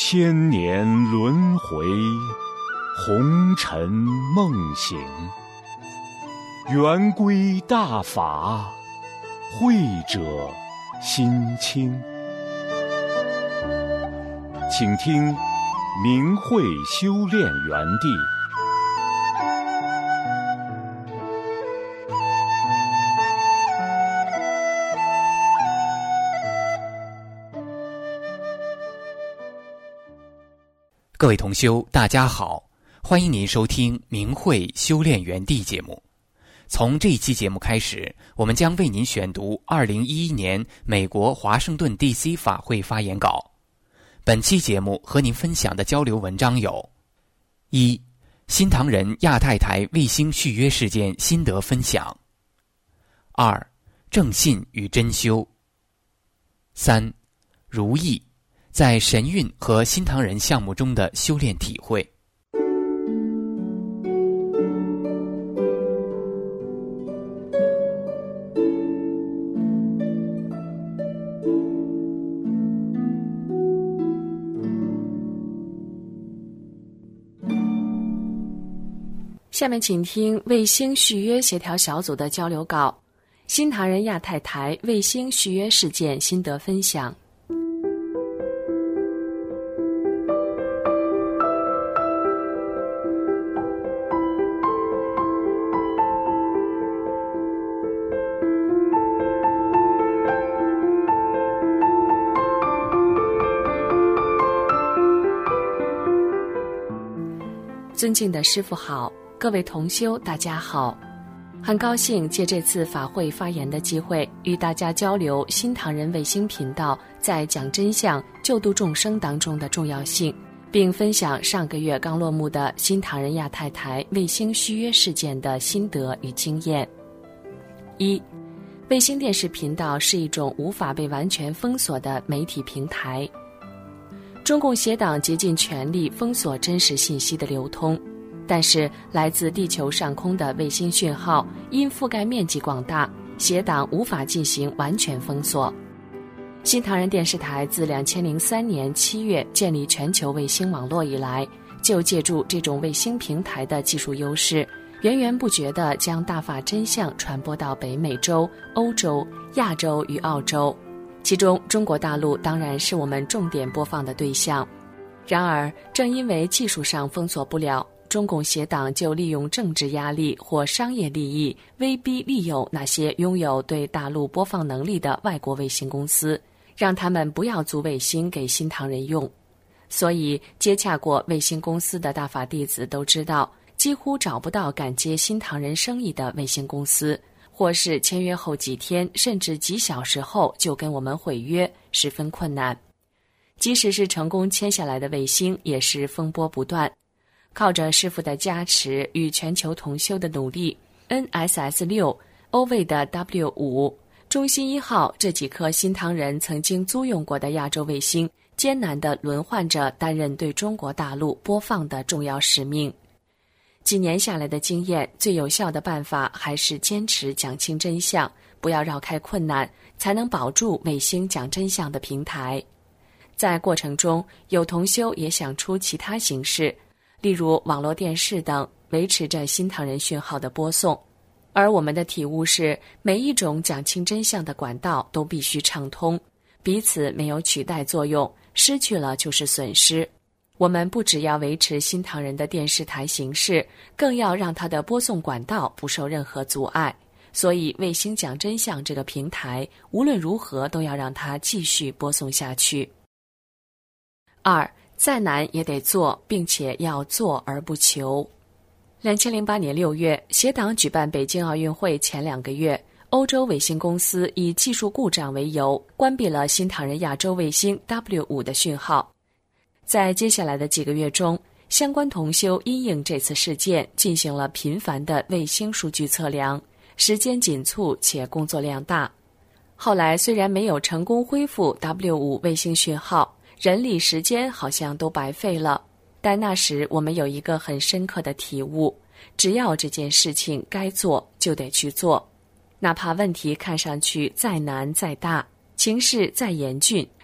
千年轮回，红尘梦醒。圆规大法，慧者心清。请听明慧修炼园地。 各位同修，大家好，欢迎您收听明慧修炼园地节目。从这一期节目开始，我们将为您选读2011年美国华盛顿 DC 法会发言稿。本期节目和您分享的交流文章有：一、新唐人亚太台卫星续约事件心得分享；二、正信与真修；三、如意在神韵和新唐人项目中的修炼体会。 下面请听卫星续约协调小组的交流稿，新唐人亚太台卫星续约事件心得分享。尊敬的师父好，各位同修大家好，很高兴借这次法会发言的机会，与大家交流新唐人卫星频道在讲真相、救度众生当中的重要性，并分享上个月刚落幕的新唐人亚太台卫星续约事件的心得与经验。一、卫星电视频道是一种无法被完全封锁的媒体平台。中共协党竭尽全力封锁真实信息的流通，但是来自地球上空的卫星讯号因覆盖面积广大，协党无法进行完全封锁。新唐人电视台自2003年7月建立全球卫星网络以来，就借助这种卫星平台的技术优势，源源不绝地将大法真相传播到北美洲、欧洲、亚洲与澳洲。其中中国大陆当然是我们重点播放的对象。然而正因为技术上封锁不了，中共协党就利用政治压力或商业利益，威逼利诱那些拥有对大陆播放能力的外国卫星公司，让他们不要租卫星给新唐人用。所以接洽过卫星公司的大法弟子都知道，几乎找不到敢接新唐人生意的卫星公司，或是签约后几天甚至几小时后就跟我们毁约，十分困难。即使是成功签下来的卫星，也是风波不断。靠着师父的加持与全球同修的努力， NSS6、欧卫的 W5、中心1号这几颗新唐人曾经租用过的亚洲卫星，艰难地轮换着担任对中国大陆播放的重要使命。几年下来的经验，最有效的办法还是坚持讲清真相，不要绕开困难，才能保住卫星讲真相的平台。在过程中，有同修也想出其他形式，例如网络电视等，维持着新唐人讯号的播送。而我们的体悟是，每一种讲清真相的管道都必须畅通，彼此没有取代作用，失去了就是损失。我们不只要维持新唐人的电视台形式，更要让它的播送管道不受任何阻碍。所以卫星讲真相这个平台，无论如何都要让它继续播送下去。二、再难也得做，并且要做而不求。2008年6月，协党举办北京奥运会前2个月，欧洲卫星公司以技术故障为由，关闭了新唐人亚洲卫星 W5 的讯号。在接下来的几个月中，相关同修因应这次事件，进行了频繁的卫星数据测量，时间紧促且工作量大。后来虽然没有成功恢复 W5 卫星讯号，人力时间好像都白费了，但那时我们有一个很深刻的体悟，只要这件事情该做就得去做，哪怕问题看上去再难再大，情势再严峻，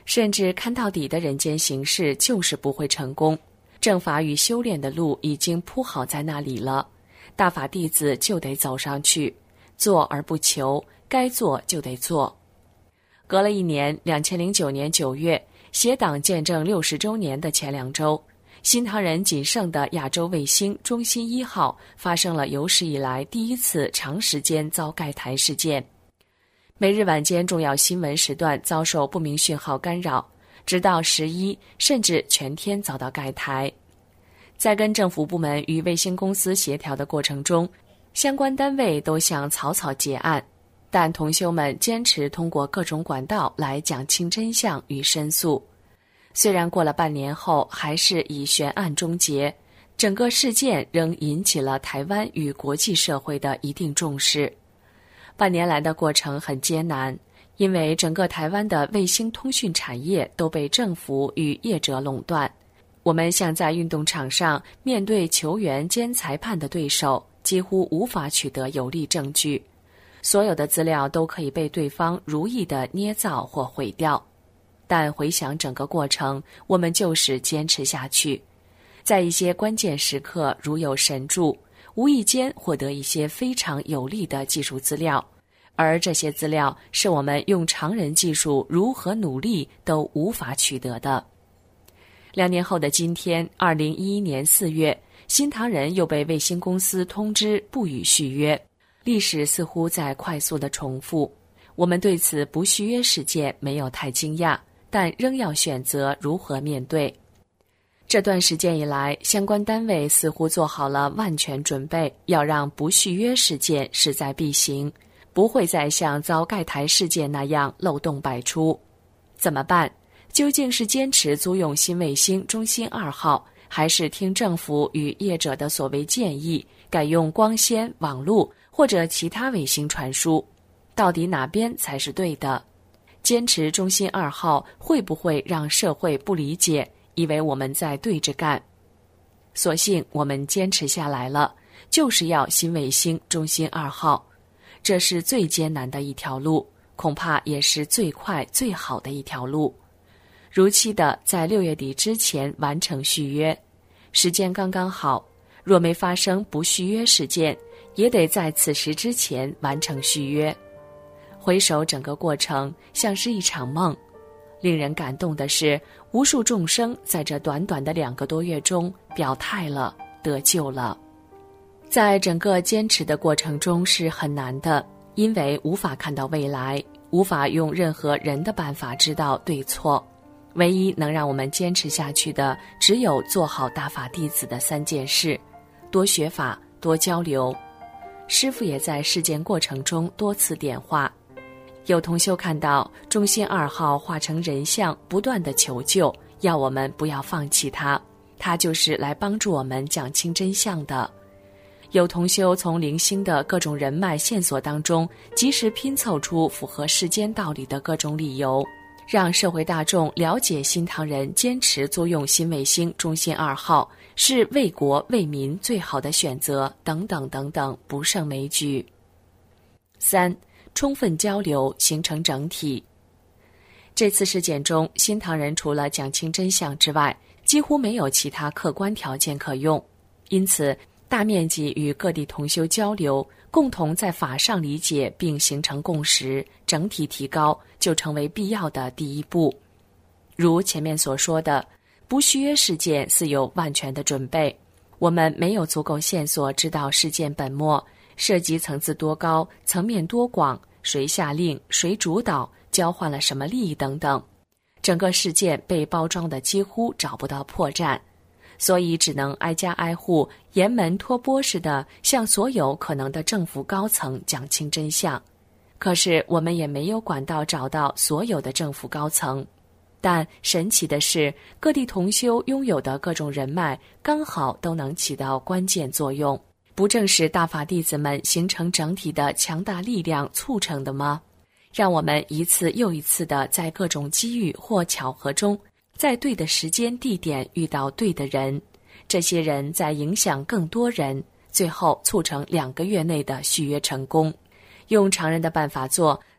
甚至看到底的人间形式就是不会成功。正法与修炼的路已经铺好在那里了，大法弟子就得走上去，做而不求，该做就得做。隔了一年，2009年9月，协党见证60周年的前2周，新唐人仅剩的亚洲卫星中心1号发生了有史以来第一次长时间遭盖台事件。每日晚间重要新闻时段遭受不明讯号干扰，直到11甚至全天遭到盖台。在跟政府部门与卫星公司协调的过程中，相关单位都想草草结案，但同修们坚持通过各种管道来讲清真相与申诉。虽然过了半年后还是以悬案终结，整个事件仍引起了台湾与国际社会的一定重视。半年来的过程很艰难，因为整个台湾的卫星通讯产业都被政府与业者垄断。我们像在运动场上面对球员兼裁判的对手，几乎无法取得有力证据，所有的资料都可以被对方如意地捏造或毁掉。但回想整个过程，我们就是坚持下去，在一些关键时刻如有神助，无意间获得一些非常有利的技术资料，而这些资料是我们用常人技术如何努力都无法取得的。2年后的今天，2011年4月，新唐人又被卫星公司通知不予续约。历史似乎在快速的重复，我们对此不续约事件没有太惊讶，但仍要选择如何面对。这段时间以来，相关单位似乎做好了万全准备，要让不续约事件势在必行，不会再像遭盖台事件那样漏洞百出。怎么办？究竟是坚持租用新卫星中心2号，还是听政府与业者的所谓建议，改用光纤、网路或者其他卫星传输？到底哪边才是对的？坚持中心2号会不会让社会不理解，以为我们在对着干？所幸我们坚持下来了，就是要新卫星中心2号。这是最艰难的一条路，恐怕也是最快最好的一条路。如期的在6月底之前完成续约，时间刚刚好，若没发生不续约事件，也得在此时之前完成续约。回首整个过程，像是一场梦。令人感动的是，无数众生在这短短的2个多月中表态了，得救了。在整个坚持的过程中是很难的，因为无法看到未来，无法用任何人的办法知道对错。唯一能让我们坚持下去的，只有做好大法弟子的3件事：多学法，多交流。师父也在事件过程中多次点化。有同修看到中心2号化成人像，不断的求救，要我们不要放弃他，他就是来帮助我们讲清真相的。有同修从零星的各种人脉线索当中，及时拼凑出符合世间道理的各种理由，让社会大众了解新唐人坚持租用新卫星中心2号是为国为民最好的选择，等等等等，不胜枚举。3. 充分交流，形成整体。这次事件中，新唐人除了讲清真相之外，几乎没有其他客观条件可用，因此大面积与各地同修交流，共同在法上理解并形成共识，整体提高就成为必要的第一步。如前面所说的，不续约事件似有万全的准备，我们没有足够线索知道事件本末，涉及层次多高，层面多广，谁下令，谁主导，交换了什么利益等等，整个事件被包装的几乎找不到破绽，所以只能挨家挨户，沿门托钵似的向所有可能的政府高层讲清真相。可是我们也没有管道找到所有的政府高层，但神奇的是，各地同修拥有的各种人脉刚好都能起到关键作用，不正是大法弟子们形成整体的强大力量促成的吗？让我们一次又一次地在各种机遇或巧合中，在对的时间地点遇到对的人，这些人在影响更多人，最后促成2个月内的续约成功。用常人的办法做，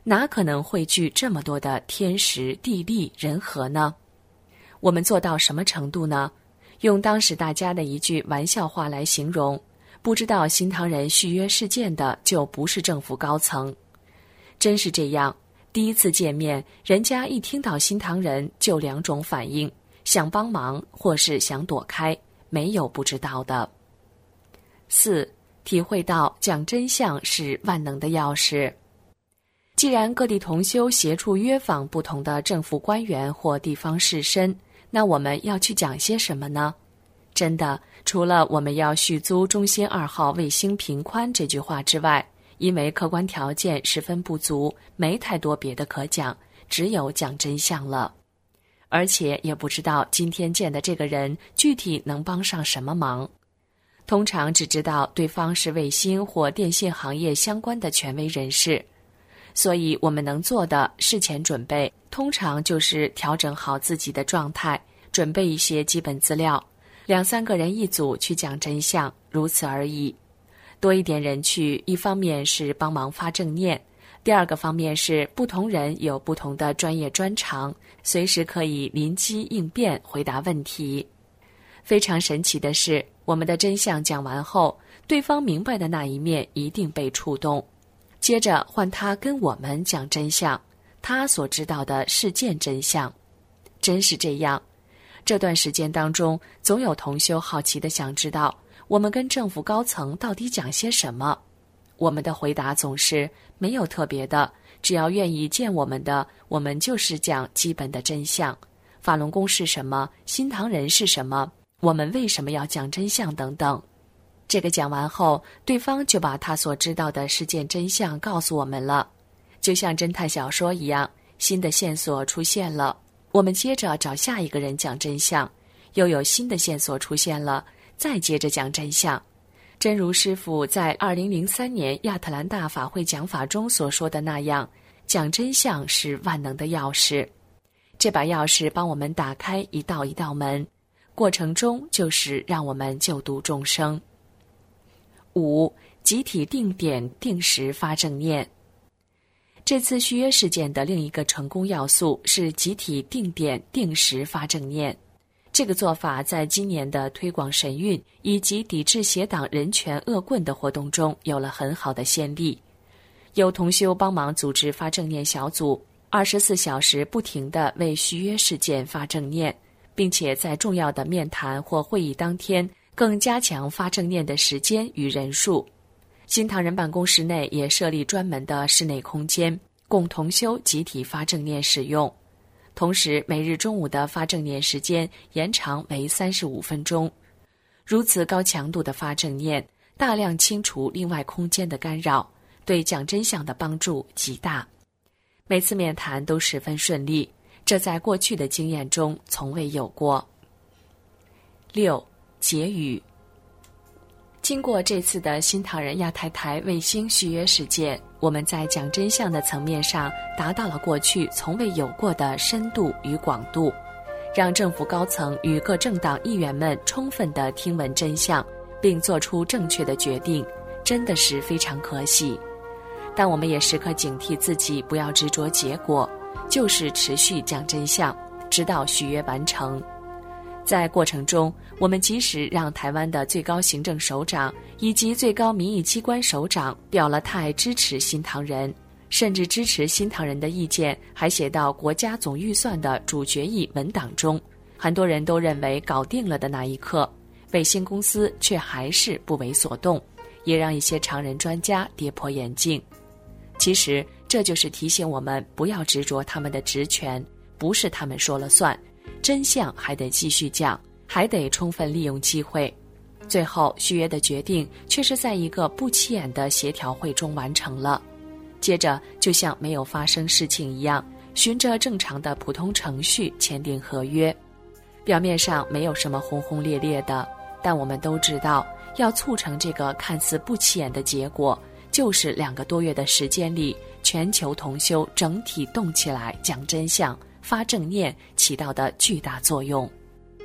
哪可能汇聚这么多的天时地利人和呢？我们做到什么程度呢？用当时大家的一句玩笑话来形容，不知道新唐人续约事件的就不是政府高层。真是这样，第一次见面，人家一听到新唐人就两种反应，想帮忙或是想躲开，没有不知道的。4. 体会到讲真相是万能的钥匙。既然各地同修协助约访不同的政府官员或地方士绅，那我们要去讲些什么呢？真的，除了我们要续租中心2号卫星频宽这句话之外，因为客观条件十分不足，没太多别的可讲，只有讲真相了。而且也不知道今天见的这个人具体能帮上什么忙。通常只知道对方是卫星或电信行业相关的权威人士，所以我们能做的事前准备，通常就是调整好自己的状态，准备一些基本资料，2-3个人一组去讲真相，如此而已。多一点人去，一方面是帮忙发正念，第二个方面是不同人有不同的专业专长，随时可以临机应变回答问题。非常神奇的是，我们的真相讲完后，对方明白的那一面一定被触动，接着换他跟我们讲真相，他所知道的事件真相。真是这样，这段时间当中，总有同修好奇地想知道我们跟政府高层到底讲些什么。我们的回答总是没有特别的，只要愿意见我们的，我们就是讲基本的真相，法轮功是什么，新唐人是什么，我们为什么要讲真相等等。这个讲完后，对方就把他所知道的事件真相告诉我们了，就像侦探小说一样，新的线索出现了，我们接着找下一个人讲真相，又有新的线索出现了，再接着讲真相。真如师父在2003年亚特兰大法会讲法中所说的那样，讲真相是万能的钥匙。这把钥匙帮我们打开一道一道门，过程中就是让我们救度众生。5. 集体定点定时发正念。这次续约事件的另一个成功要素是集体定点定时发正念。这个做法在今年的推广神韵以及抵制邪党人权恶棍的活动中有了很好的先例。有同修帮忙组织发正念小组，24小时不停地为续约事件发正念，并且在重要的面谈或会议当天更加强发正念的时间与人数。新唐人办公室内也设立专门的室内空间，供同修集体发正念使用。同时每日中午的发正念时间延长为35分钟。如此高强度的发正念，大量清除另外空间的干扰，对讲真相的帮助极大。每次面谈都十分顺利，这在过去的经验中从未有过。6. 结语。经过这次的新唐人亚太台卫星续约事件，我们在讲真相的层面上达到了过去从未有过的深度与广度，让政府高层与各政党议员们充分地听闻真相，并做出正确的决定，真的是非常可喜。但我们也时刻警惕自己不要执着结果，就是持续讲真相，直到续约完成。在过程中，我们即使让台湾的最高行政首长以及最高民意机关首长表了态支持新唐人，甚至支持新唐人的意见还写到国家总预算的主决议文档中，很多人都认为搞定了的那一刻，卫星公司却还是不为所动，也让一些常人专家跌破眼镜。其实这就是提醒我们不要执着他们的职权，不是他们说了算，真相还得继续讲，还得充分利用机会。最后续约的决定却是在一个不起眼的协调会中完成了，接着就像没有发生事情一样，循着正常的普通程序签订合约。表面上没有什么轰轰烈烈的，但我们都知道，要促成这个看似不起眼的结果，就是2个多月的时间里，全球同修整体动起来讲真相发正念起到的巨大作用。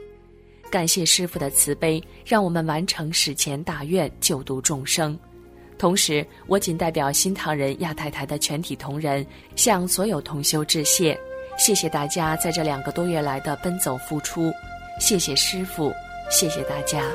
感谢师父的慈悲，让我们完成史前大愿，救度众生。 同时，我仅代表新唐人亚太台的全体同仁，向所有同修致谢。谢谢大家在这2个多月来的奔走付出，谢谢师父，谢谢大家。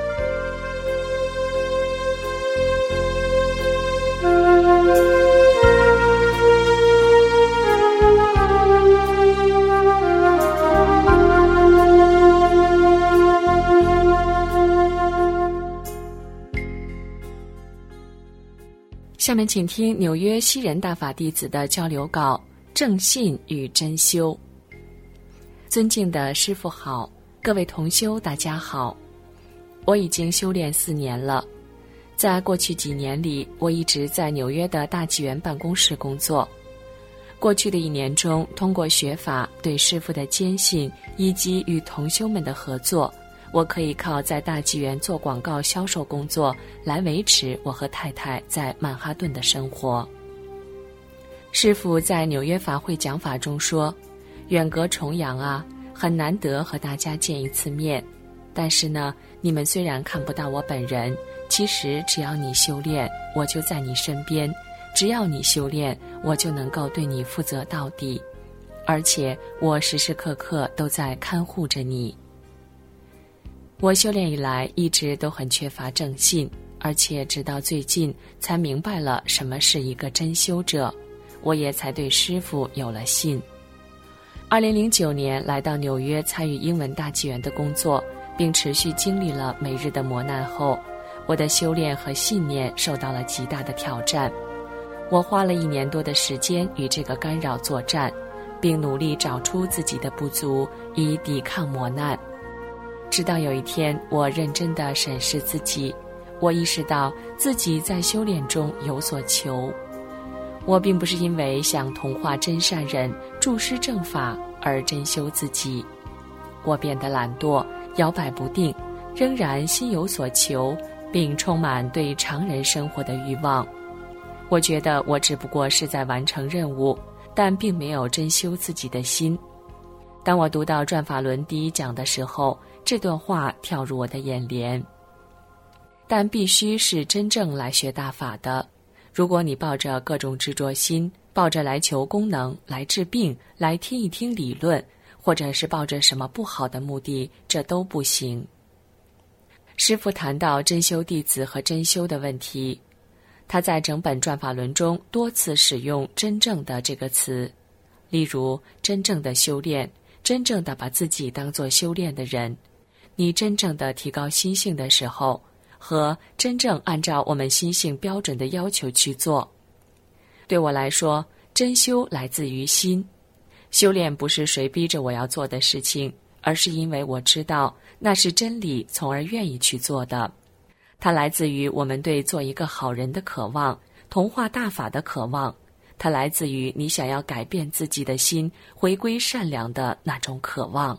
下面请听纽约西人大法弟子的交流稿：正信与真修。尊敬的师父好，各位同修大家好。我已经修炼4年了，在过去几年里，我一直在纽约的大纪元办公室工作。过去的1年中，通过学法、对师父的坚信以及与同修们的合作，我可以靠在大纪元做广告销售工作来维持我和太太在曼哈顿的生活。师父在纽约法会讲法中说，远隔重洋啊，很难得和大家见一次面，但是呢，你们虽然看不到我本人，其实只要你修炼，我就在你身边，只要你修炼，我就能够对你负责到底，而且我时时刻刻都在看护着你。我修炼以来一直都很缺乏正信，而且直到最近才明白了什么是一个真修者，我也才对师父有了信。2009年来到纽约参与英文大纪元的工作，并持续经历了每日的磨难后，我的修炼和信念受到了极大的挑战。我花了1年多的时间与这个干扰作战，并努力找出自己的不足，以抵抗磨难。直到有一天，我认真地审视自己，我意识到自己在修炼中有所求。我并不是因为想同化真善人、助师正法而真修自己，我变得懒惰、摇摆不定，仍然心有所求，并充满对常人生活的欲望。我觉得我只不过是在完成任务，但并没有真修自己的心。当我读到转法轮第1讲的时候，这段话跳入我的眼帘。但必须是真正来学大法的。如果你抱着各种执着心，抱着来求功能、来治病、来听一听理论，或者是抱着什么不好的目的，这都不行。师父谈到真修弟子和真修的问题，他在整本转法轮中多次使用真正的这个词，例如真正的修炼，真正的把自己当作修炼的人，你真正的提高心性的时候，和真正按照我们心性标准的要求去做。对我来说，真修来自于心。修炼不是谁逼着我要做的事情，而是因为我知道那是真理，从而愿意去做的。它来自于我们对做一个好人的渴望，同化大法的渴望。它来自于你想要改变自己的心，回归善良的那种渴望。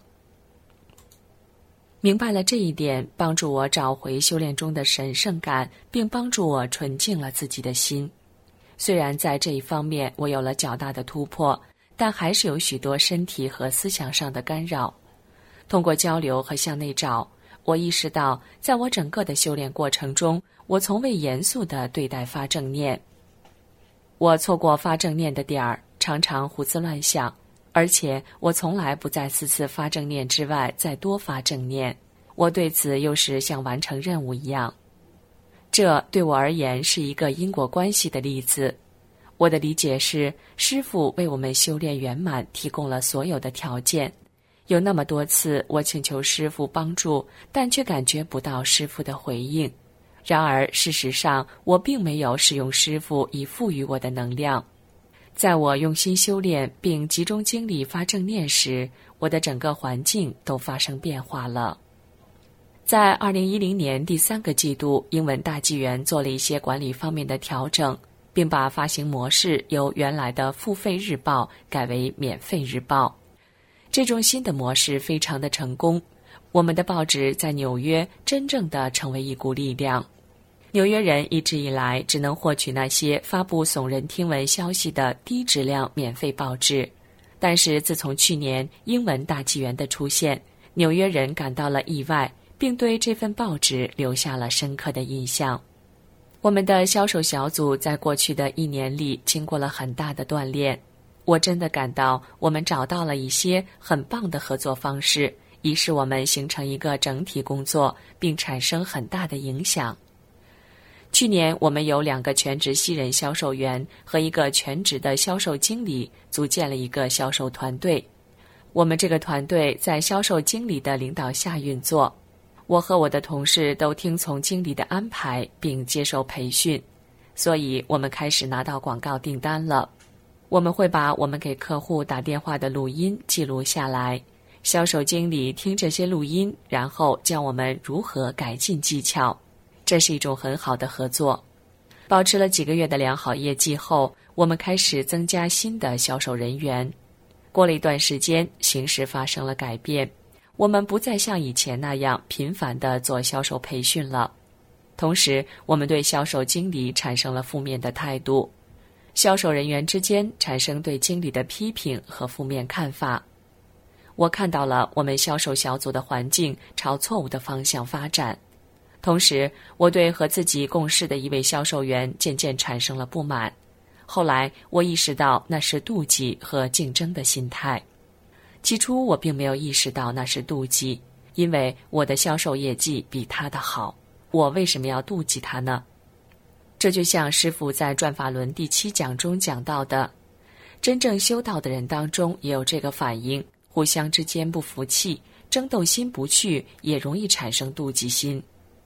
明白了这一点，帮助我找回修炼中的神圣感，并帮助我纯净了自己的心。虽然在这一方面我有了较大的突破，但还是有许多身体和思想上的干扰。通过交流和向内找，我意识到在我整个的修炼过程中，我从未严肃地对待发正念。我错过发正念的点儿，常常胡思乱想，而且我从来不在4次发正念之外再多发正念，我对此又是像完成任务一样。这对我而言是一个因果关系的例子。我的理解是，师父为我们修炼圆满提供了所有的条件。有那么多次我请求师父帮助，但却感觉不到师父的回应。然而事实上，我并没有使用师父以赋予我的能量。在我用心修炼并集中精力发正念时，我的整个环境都发生变化了。在2010年第3个季度，英文大纪元做了一些管理方面的调整，并把发行模式由原来的付费日报改为免费日报。这种新的模式非常的成功，我们的报纸在纽约真正的成为一股力量。纽约人一直以来只能获取那些发布耸人听闻消息的低质量免费报纸，但是自从去年英文大纪元的出现，纽约人感到了意外，并对这份报纸留下了深刻的印象。 我们的销售小组在过去的1年里经过了很大的锻炼，我真的感到我们找到了一些很棒的合作方式，以使我们形成一个整体工作，并产生很大的影响。去年我们有2个全职新人销售员和1个全职的销售经理组建了一个销售团队。我们这个团队在销售经理的领导下运作，我和我的同事都听从经理的安排并接受培训，所以我们开始拿到广告订单了。我们会把我们给客户打电话的录音记录下来，销售经理听这些录音，然后教我们如何改进技巧。这是一种很好的合作。保持了几个月的良好业绩后，我们开始增加新的销售人员。过了一段时间，形势发生了改变，我们不再像以前那样频繁地做销售培训了。同时，我们对销售经理产生了负面的态度，销售人员之间产生对经理的批评和负面看法。我看到了我们销售小组的环境朝错误的方向发展。同时，我对和自己共事的一位销售员渐渐产生了不满。后来，我意识到那是妒忌和竞争的心态。起初，我并没有意识到那是妒忌，因为我的销售业绩比他的好，我为什么要妒忌他呢？这就像师父在转法轮第7讲中讲到的，真正修道的人当中也有这个反应，互相之间不服气，争斗心不去，也容易产生妒忌心。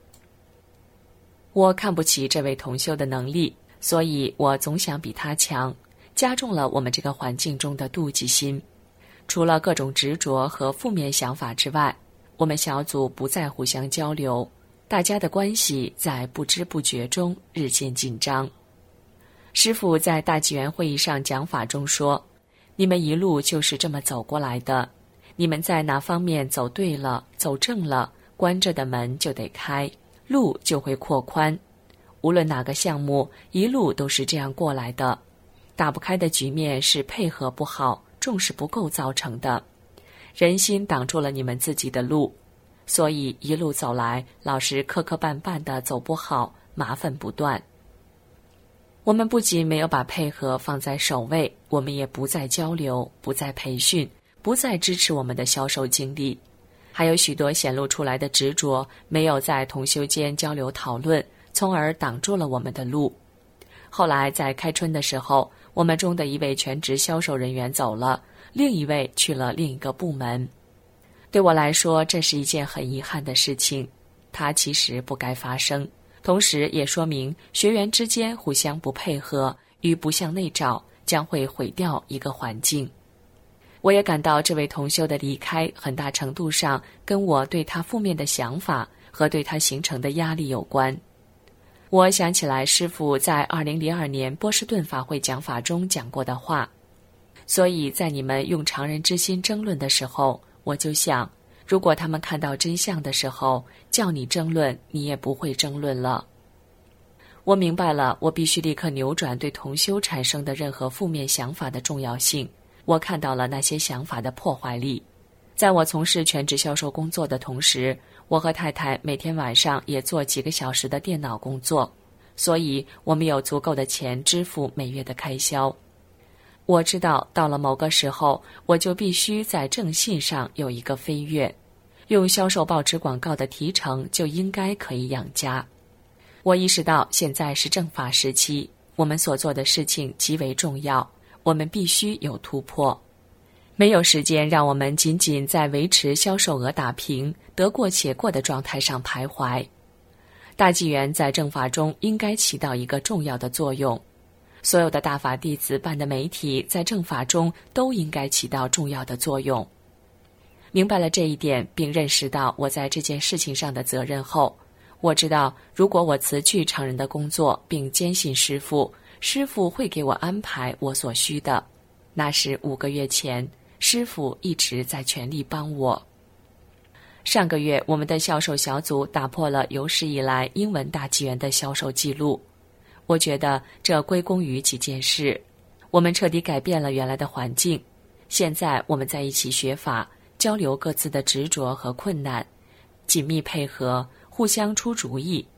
我看不起这位同修的能力，所以我总想比他强，加重了我们这个环境中的妒忌心。除了各种执着和负面想法之外，我们小组不再互相交流，大家的关系在不知不觉中日渐紧张。师父在大纪元会议上讲法中说，你们一路就是这么走过来的，你们在哪方面走对了，走正了，关着的门就得开，路就会扩宽。无论哪个项目，一路都是这样过来的。打不开的局面是配合不好，重视不够造成的。人心挡住了你们自己的路，所以一路走来，老是磕磕绊绊的走不好，麻烦不断。我们不仅没有把配合放在首位，我们也不再交流，不再培训，不再支持我们的销售经历。还有许多显露出来的执着，没有在同修间交流讨论，从而挡住了我们的路。后来在开春的时候，我们中的一位全职销售人员走了，另一位去了另一个部门。对我来说，这是一件很遗憾的事情，它其实不该发生，同时也说明学员之间互相不配合与不向内找，将会毁掉一个环境。我也感到这位同修的离开很大程度上跟我对他负面的想法和对他形成的压力有关。我想起来师父在2002年波士顿法会讲法中讲过的话，所以在你们用常人之心争论的时候，我就想，如果他们看到真相的时候，叫你争论，你也不会争论了。我明白了，我必须立刻扭转对同修产生的任何负面想法的重要性。我看到了那些想法的破坏力。在我从事全职销售工作的同时，我和太太每天晚上也做几个小时的电脑工作，所以我们有足够的钱支付每月的开销。我知道到了某个时候，我就必须在正信上有一个飞跃，用销售报纸广告的提成就应该可以养家。我意识到现在是正法时期，我们所做的事情极为重要，我们必须有突破。没有时间让我们仅仅在维持销售额打平、得过且过的状态上徘徊。大纪元在正法中应该起到一个重要的作用，所有的大法弟子办的媒体在正法中都应该起到重要的作用。明白了这一点，并认识到我在这件事情上的责任后，我知道如果我辞去常人的工作并坚信师父，师父会给我安排我所需的。那是5个月前，师父一直在全力帮我。上个月，我们的销售小组打破了有史以来英文大纪元的销售记录。我觉得这归功于几件事。我们彻底改变了原来的环境，现在我们在一起学法，交流各自的执着和困难，紧密配合，互相出主意。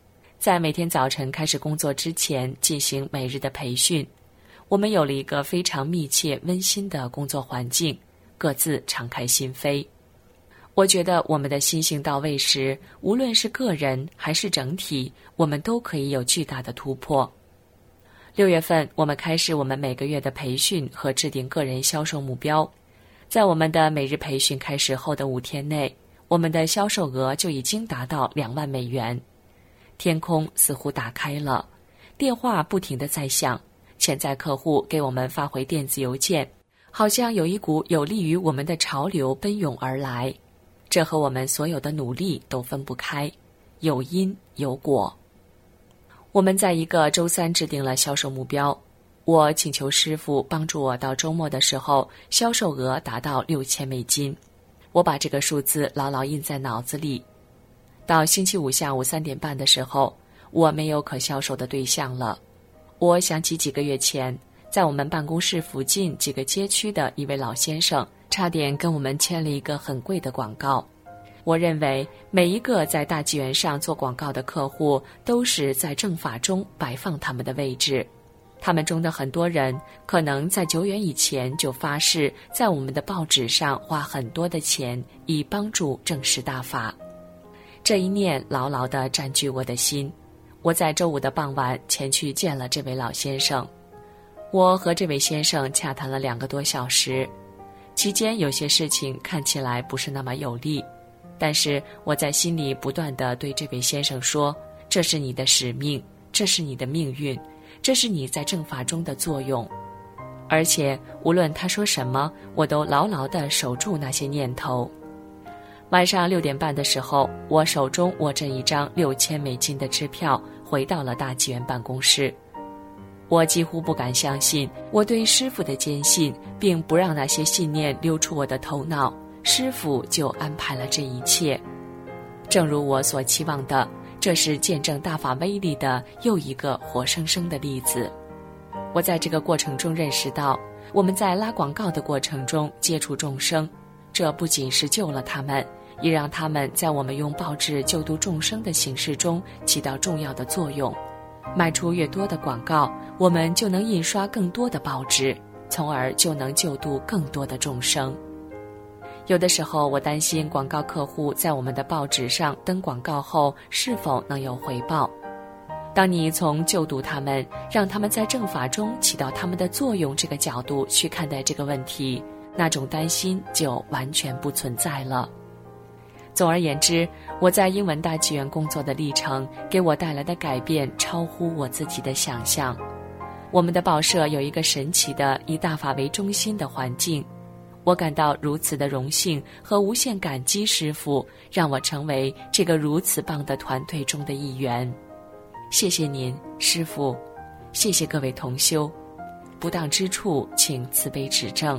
在每天早晨开始工作之前进行每日的培训。我们有了一个非常密切温馨的工作环境，各自敞开心扉。我觉得我们的心性到位时，无论是个人还是整体，我们都可以有巨大的突破。6月份，我们开始我们每个月的培训和制定个人销售目标。在我们的每日培训开始后的5天内，我们的销售额就已经达到2万美元。天空似乎打开了，电话不停地在响，潜在客户给我们发回电子邮件，好像有一股有利于我们的潮流奔涌而来。这和我们所有的努力都分不开，有因有果。我们在一个周3制定了销售目标，我请求师傅帮助我到周末的时候销售额达到6000美金。我把这个数字牢牢印在脑子里。到星期5下午3点半的时候，我没有可销售的对象了。我想起几个月前，在我们办公室附近几个街区的一位老先生，差点跟我们签了一个很贵的广告。我认为每一个在大纪元上做广告的客户都是在正法中摆放他们的位置。他们中的很多人可能在久远以前就发誓在我们的报纸上花很多的钱，以帮助正实大法。这一念牢牢地占据我的心。我在周5的傍晚前去见了这位老先生。我和这位先生洽谈了2个多小时，期间有些事情看起来不是那么有利，但是我在心里不断地对这位先生说，这是你的使命，这是你的命运，这是你在正法中的作用。而且无论他说什么，我都牢牢地守住那些念头。晚上6点半的时候，我手中握着一张6000美金的支票，回到了大纪元办公室。我几乎不敢相信，我对师父的坚信，并不让那些信念溜出我的头脑，师父就安排了这一切。正如我所期望的，这是见证大法威力的又一个活生生的例子。我在这个过程中认识到，我们在拉广告的过程中接触众生，这不仅是救了他们，也让他们在我们用报纸救度众生的形式中起到重要的作用。卖出越多的广告，我们就能印刷更多的报纸，从而就能救度更多的众生。有的时候我担心广告客户在我们的报纸上登广告后是否能有回报。当你从救度他们，让他们在正法中起到他们的作用这个角度去看待这个问题，那种担心就完全不存在了。总而言之，我在英文大纪元工作的历程给我带来的改变超乎我自己的想象。我们的报社有一个神奇的以大法为中心的环境，我感到如此的荣幸和无限感激师父，让我成为这个如此棒的团队中的一员。谢谢您，师父，谢谢各位同修，不当之处请慈悲指正。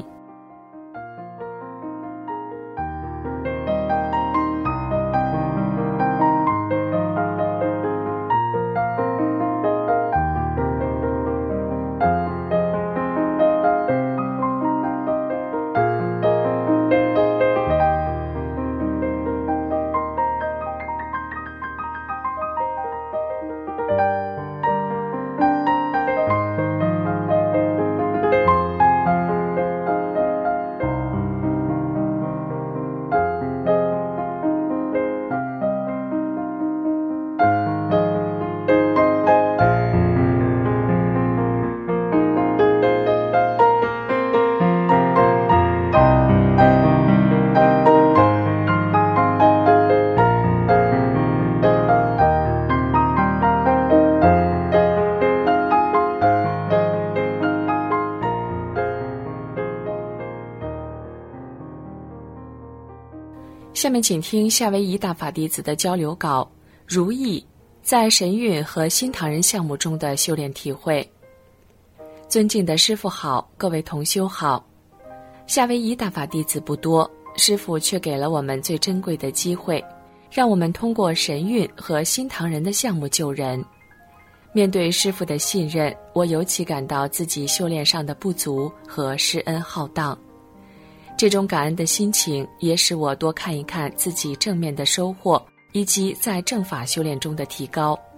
下面请听夏威夷大法弟子的交流稿，如意在神韵和新唐人项目中的修炼体会。尊敬的师父好，各位同修好。夏威夷大法弟子不多，师父却给了我们最珍贵的机会，让我们通过神韵和新唐人的项目救人。面对师父的信任，我尤其感到自己修炼上的不足和施恩浩荡。这种感恩的心情也使我多看一看自己正面的收获，以及在正法修炼中的提高。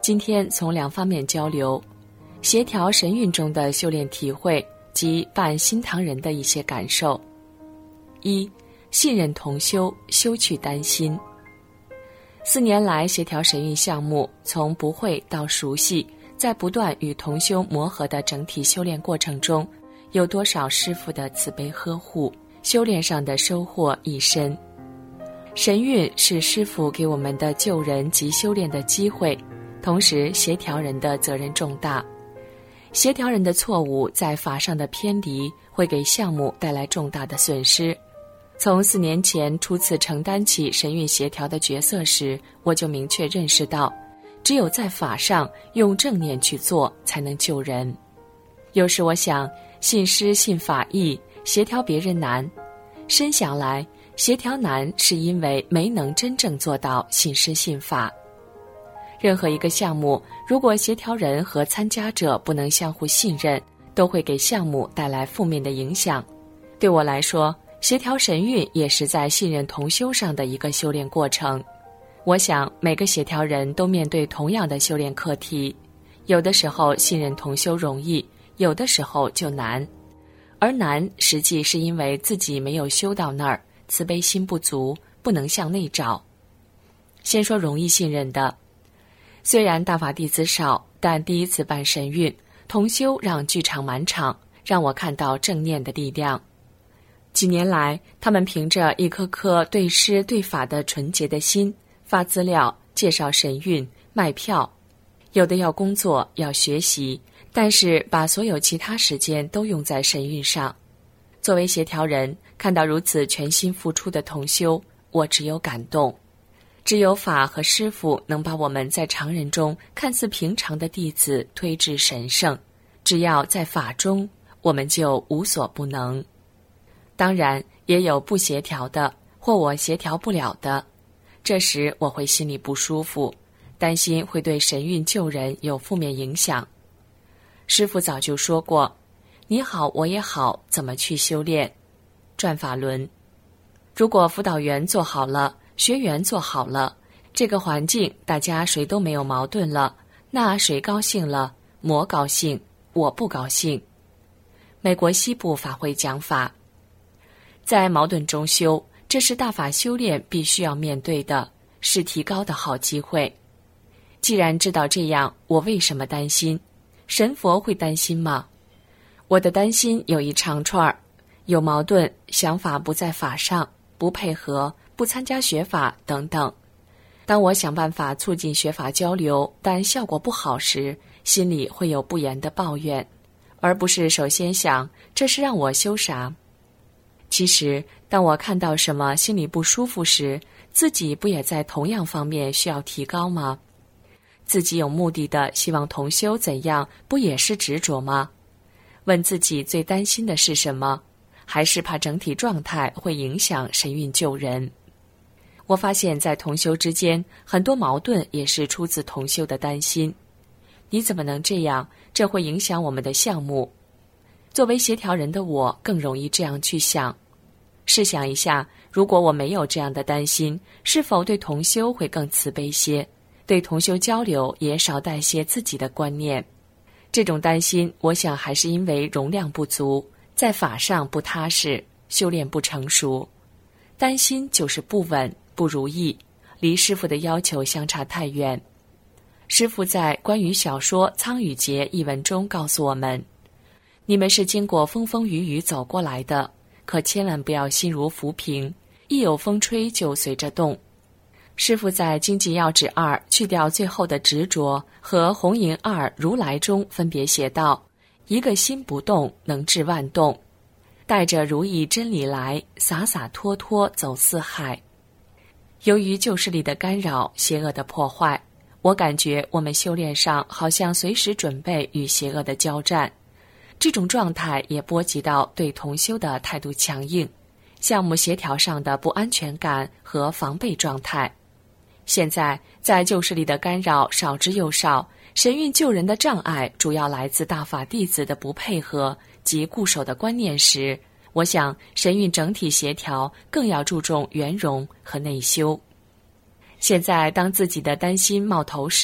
今天从2方面交流，协调神韵中的修炼体会及办新唐人的一些感受。1. 信任同修，休去担心。4年来，协调神韵项目从不会到熟悉，在不断与同修磨合的整体修炼过程中，有多少师父的慈悲呵护，修炼上的收获亦深。神韵是师父给我们的救人及修炼的机会，同时协调人的责任重大。协调人的错误在法上的偏离，会给项目带来重大的损失。从4年前初次承担起神韵协调的角色时，我就明确认识到，只有在法上用正念去做，才能救人。有时我想，信师信法易，协调别人难。深想来，协调难是因为没能真正做到信师信法。任何一个项目，如果协调人和参加者不能相互信任，都会给项目带来负面的影响。对我来说，协调神韵也是在信任同修上的一个修炼过程。我想每个协调人都面对同样的修炼课题，有的时候信任同修容易，有的时候就难。而难实际是因为自己没有修到那儿，慈悲心不足，不能向内找。先说容易信任的，虽然大法弟子少，但第一次办神韵，同修让剧场满场，让我看到正念的力量。几年来，他们凭着一颗颗对师对法的纯洁的心，发资料、介绍神韵、卖票，有的要工作、要学习，但是把所有其他时间都用在神韵上。作为协调人，看到如此全心付出的同修，我只有感动。只有法和师父能把我们在常人中看似平常的弟子推至神圣，只要在法中，我们就无所不能。当然也有不协调的，或我协调不了的，这时我会心里不舒服，担心会对神韵救人有负面影响。师父早就说过，你好我也好，怎么去修炼？转法轮。如果辅导员做好了，学员做好了，这个环境大家谁都没有矛盾了，那谁高兴了？魔高兴，我不高兴。美国西部法会讲法，在矛盾中修，这是大法修炼必须要面对的，是提高的好机会。既然知道这样，我为什么担心？神佛会担心吗？我的担心有一长串，有矛盾，想法不在法上，不配合，不参加学法等等。当我想办法促进学法交流，但效果不好时，心里会有不言的抱怨，而不是首先想这是让我修啥。其实当我看到什么心里不舒服时，自己不也在同样方面需要提高吗？自己有目的的希望同修怎样，不也是执着吗？问自己最担心的是什么？还是怕整体状态会影响神韵救人？我发现在同修之间，很多矛盾也是出自同修的担心。你怎么能这样？这会影响我们的项目。作为协调人的我，更容易这样去想。试想一下，如果我没有这样的担心，是否对同修会更慈悲些？对同修交流也少带些自己的观念。这种担心，我想还是因为容量不足，在法上不踏实，修炼不成熟。担心就是不稳、不如意，离师父的要求相差太远。师父在关于小说《苍雨节》一文中告诉我们，你们是经过风风雨雨走过来的，可千万不要心如浮萍，一有风吹就随着动。师父在经济要旨2去掉最后的执着和红银2如来中分别写道，一个心不动能治万动，带着如意真理来，洒洒脱脱走四海。由于旧势力的干扰，邪恶的破坏，我感觉我们修炼上好像随时准备与邪恶的交战。这种状态也波及到对同修的态度强硬，项目协调上的不安全感和防备状态。现在在旧势力的干扰少之又少，神韵救人的障碍主要来自大法弟子的不配合及固守的观念时，我想神韵整体协调更要注重圆融和内修。现在当自己的担心冒头时，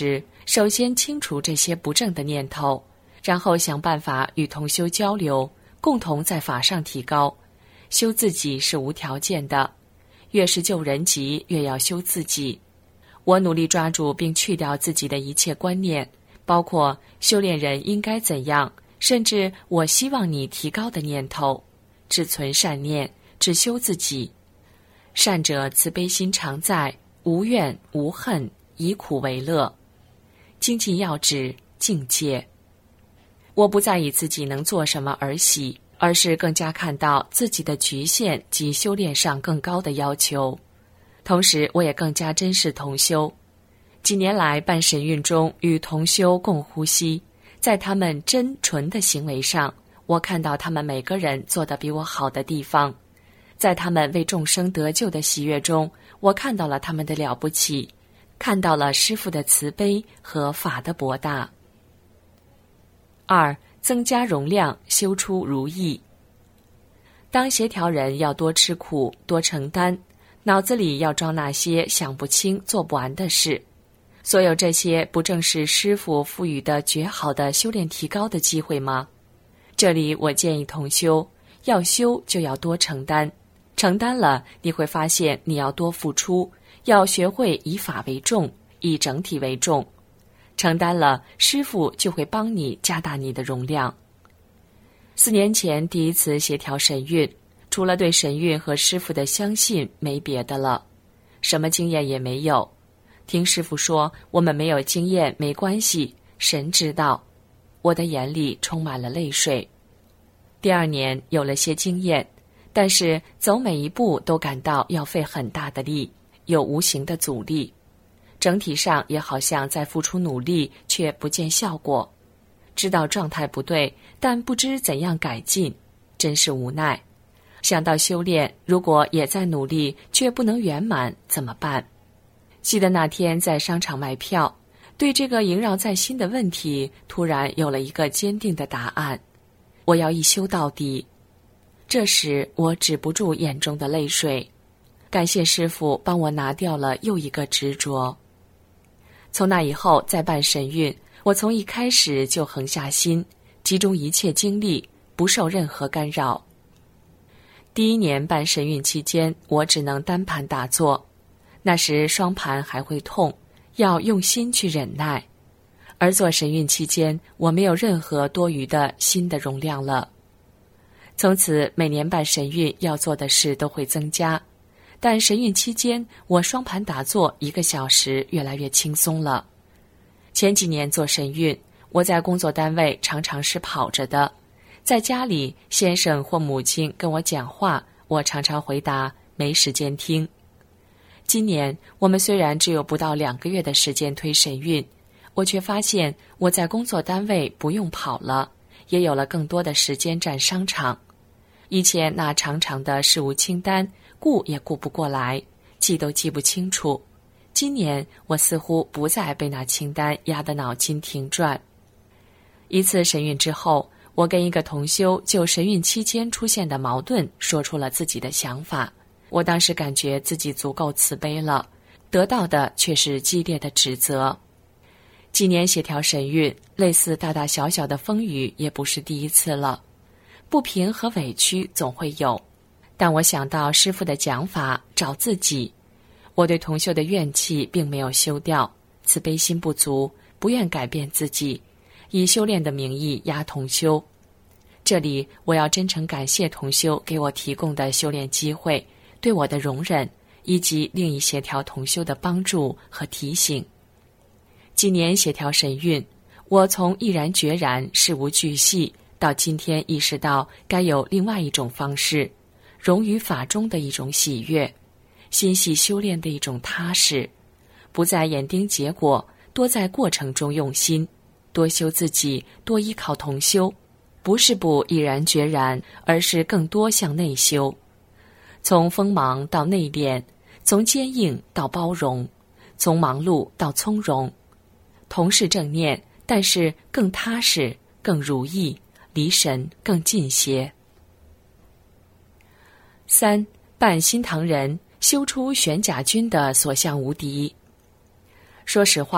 首先清除这些不正的念头，然后想办法与同修交流，共同在法上提高。修自己是无条件的，越是救人急，越要修自己。我努力抓住并去掉自己的一切观念，包括修炼人应该怎样，甚至我希望你提高的念头，只存善念，只修自己。善者慈悲心常在，无怨无恨，以苦为乐。精进要旨，境界。我不再以自己能做什么而喜，而是更加看到自己的局限及修炼上更高的要求。同时我也更加珍视同修。几年来办神运中与同修共呼吸，在他们真纯的行为上，我看到他们每个人做得比我好的地方。在他们为众生得救的喜悦中，我看到了他们的了不起，看到了师父的慈悲和法的博大。2. 增加容量，修出如意。当协调人要多吃苦，多承担，脑子里要装那些想不清做不完的事。所有这些不正是师父赋予的绝好的修炼提高的机会吗？这里我建议同修，要修就要多承担，承担了你会发现你要多付出，要学会以法为重，以整体为重。承担了，师父就会帮你加大你的容量。4年前第一次协调神韵，除了对神韵和师父的相信，没别的了，什么经验也没有。听师父说，我们没有经验没关系，神知道。我的眼里充满了泪水。第2年有了些经验，但是走每一步都感到要费很大的力，有无形的阻力。整体上也好像在付出努力，却不见效果。知道状态不对，但不知怎样改进，真是无奈。想到修炼，如果也在努力，却不能圆满，怎么办？记得那天在商场买票，对这个萦绕在心的问题，突然有了一个坚定的答案：我要一修到底。这时我止不住眼中的泪水，感谢师父帮我拿掉了又一个执着。从那以后再办神韵，我从一开始就横下心，集中一切精力，不受任何干扰。第1年办神韵期间，我只能单盘打坐，那时双盘还会痛，要用心去忍耐。而做神韵期间，我没有任何多余的心的容量了。从此每年办神韵要做的事都会增加，但神韵期间我双盘打坐1个小时越来越轻松了。前几年做神韵，我在工作单位常常是跑着的，在家里先生或母亲跟我讲话，我常常回答没时间听。今年我们虽然只有不到2个月的时间推神韵，我却发现我在工作单位不用跑了，也有了更多的时间站商场。以前那长长的事务清单顾也顾不过来，记都记不清楚。今年我似乎不再被那清单压得脑筋停转。一次神韵之后，我跟一个同修就神韵期间出现的矛盾说出了自己的想法。我当时感觉自己足够慈悲了，得到的却是激烈的指责。几年协调神韵，类似大大小小的风雨也不是第一次了。不平和委屈总会有，但我想到师父的讲法，找自己。我对同修的怨气并没有修掉，慈悲心不足，不愿改变自己，以修炼的名义压同修。这里我要真诚感谢同修给我提供的修炼机会，对我的容忍，以及另一协调同修的帮助和提醒。几年协调神韵，我从毅然决然事无巨细，到今天意识到该有另外一种方式，融于法中的一种喜悦，心系修炼的一种踏实，不再眼盯结果，多在过程中用心，多修自己，多依靠同修，不是不毅然决然，而是更多向内修。从锋芒到内敛，从坚硬到包容，从忙碌到从容，同是正念，但是更踏实，更如意，离神更近些。3. 办心堂人，修出玄甲军的所向无敌。说实话，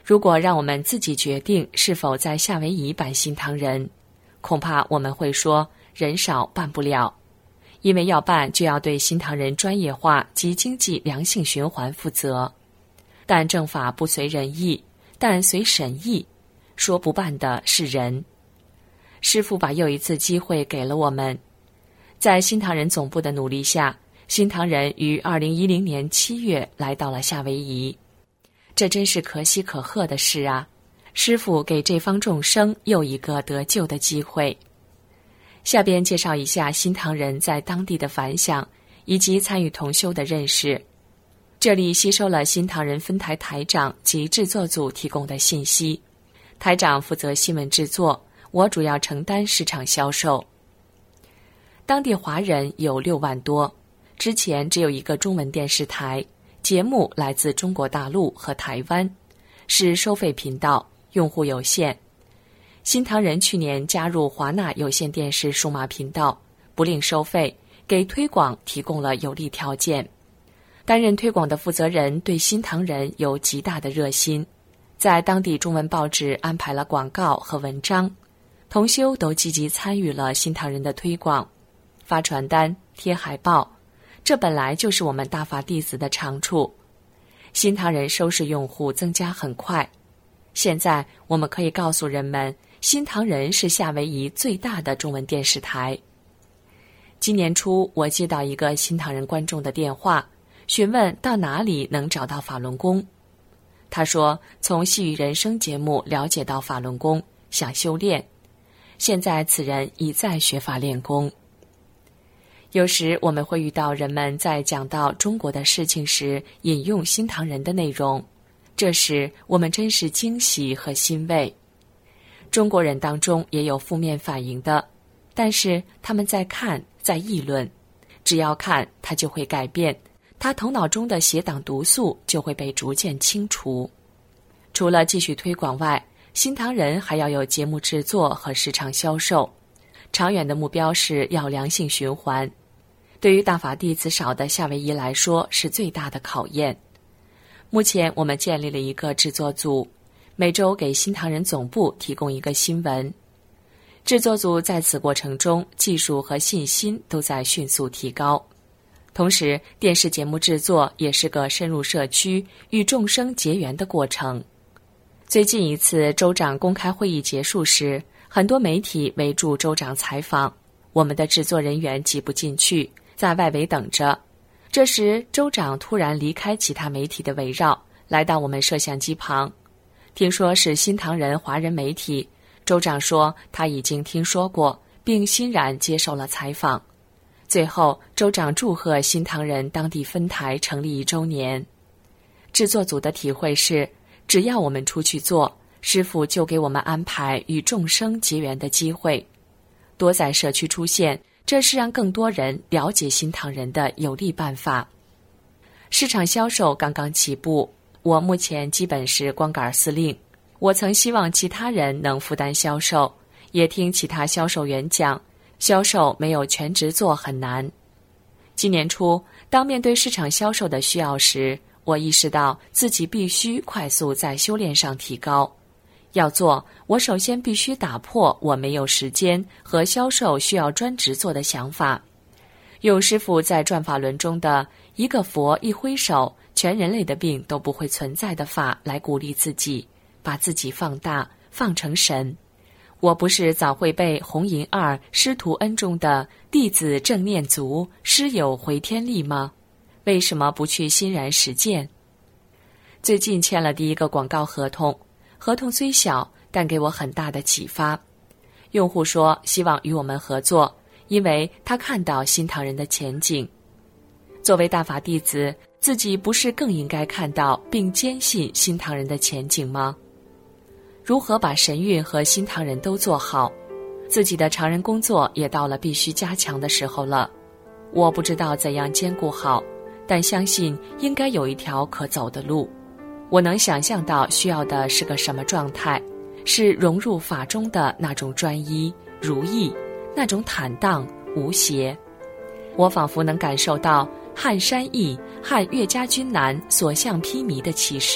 如果让我们自己决定是否在夏威夷办新唐人，恐怕我们会说人少办不了，因为要办就要对新唐人专业化及经济良性循环负责。但政法不随人意，但随审议，说不办的是人。师父把又一次机会给了我们，在新唐人总部的努力下，新唐人于2010年7月来到了夏威夷。这真是可喜可贺的事啊！师父给这方众生又一个得救的机会。下边介绍一下新唐人在当地的反响，以及参与同修的认识。这里吸收了新唐人分台台长及制作组提供的信息。台长负责新闻制作，我主要承担市场销售。当地华人有6万多，之前只有一个中文电视台，节目来自中国大陆和台湾，是收费频道，用户有限。新唐人去年加入华纳有线电视数码频道，不另收费，给推广提供了有利条件。担任推广的负责人对新唐人有极大的热心，在当地中文报纸安排了广告和文章，同修都积极参与了新唐人的推广，发传单、贴海报，这本来就是我们大法弟子的长处。新唐人收视用户增加很快，现在我们可以告诉人们，新唐人是夏威夷最大的中文电视台。今年初，我接到一个新唐人观众的电话，询问到哪里能找到法轮功。他说从细语人生节目了解到法轮功，想修炼，现在此人已在学法练功。有时我们会遇到人们在讲到中国的事情时引用新唐人的内容，这时我们真是惊喜和欣慰。中国人当中也有负面反应的，但是他们在看，在议论，只要看他就会改变，他头脑中的邪党毒素就会被逐渐清除。除了继续推广外，新唐人还要有节目制作和市场销售，长远的目标是要良性循环。对于大法弟子少的夏威夷来说是最大的考验。目前我们建立了一个制作组，每周给新唐人总部提供一个新闻。制作组在此过程中技术和信心都在迅速提高。同时，电视节目制作也是个深入社区与众生结缘的过程。最近一次州长公开会议结束时，很多媒体围住州长采访，我们的制作人员挤不进去，在外围等着。这时州长突然离开其他媒体的围绕，来到我们摄像机旁。听说是新唐人华人媒体，州长说他已经听说过，并欣然接受了采访。最后州长祝贺新唐人当地分台成立1周年。制作组的体会是，只要我们出去做，师父就给我们安排与众生结缘的机会，多在社区出现，这是让更多人了解新唐人的有利办法。市场销售刚刚起步，我目前基本是光杆司令。我曾希望其他人能负担销售，也听其他销售员讲，销售没有全职做很难。今年初，当面对市场销售的需要时，我意识到自己必须快速在修炼上提高。要做，我首先必须打破我没有时间和销售需要专职做的想法，用师父在转法轮中的一个佛一挥手，全人类的病都不会存在的法来鼓励自己，把自己放大，放成神。我不是早会背弘银2师徒恩中的弟子正念足，师有回天力吗？为什么不去欣然实践？最近签了第一个广告合同，合同虽小，但给我很大的启发。用户说希望与我们合作，因为他看到新唐人的前景。作为大法弟子，自己不是更应该看到并坚信新唐人的前景吗？如何把神韵和新唐人都做好？自己的常人工作也到了必须加强的时候了。我不知道怎样兼顾好，但相信应该有一条可走的路。我能想象到需要的是个什么状态，是融入法中的那种专一、如意，那种坦荡、无邪。我仿佛能感受到汉山易、汉岳家军南所向披靡的气势，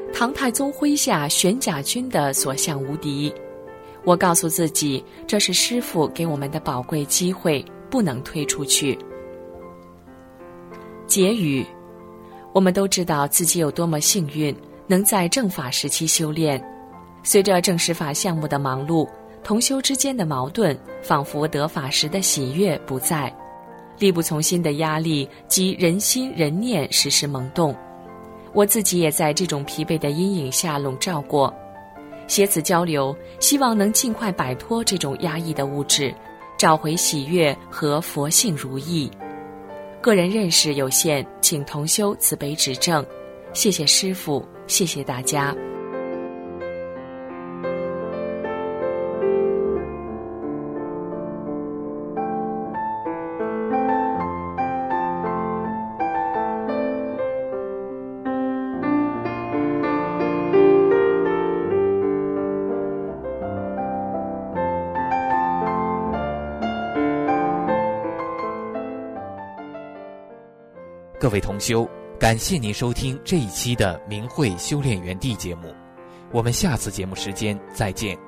唐太宗麾下玄甲军的所向无敌。我告诉自己，这是师父给我们的宝贵机会，不能推出去。结语：我们都知道自己有多么幸运，能在正法时期修炼。随着正实法项目的忙碌，同修之间的矛盾仿佛得法时的喜悦不在，力不从心的压力及人心人念时时萌动。我自己也在这种疲惫的阴影下笼罩过。携此交流，希望能尽快摆脱这种压抑的物质，找回喜悦和佛性如意。个人认识有限，请同修慈悲指正。谢谢师父，谢谢大家。 各位同修，感谢您收听这一期的明慧修炼园地节目，我们下次节目时间再见。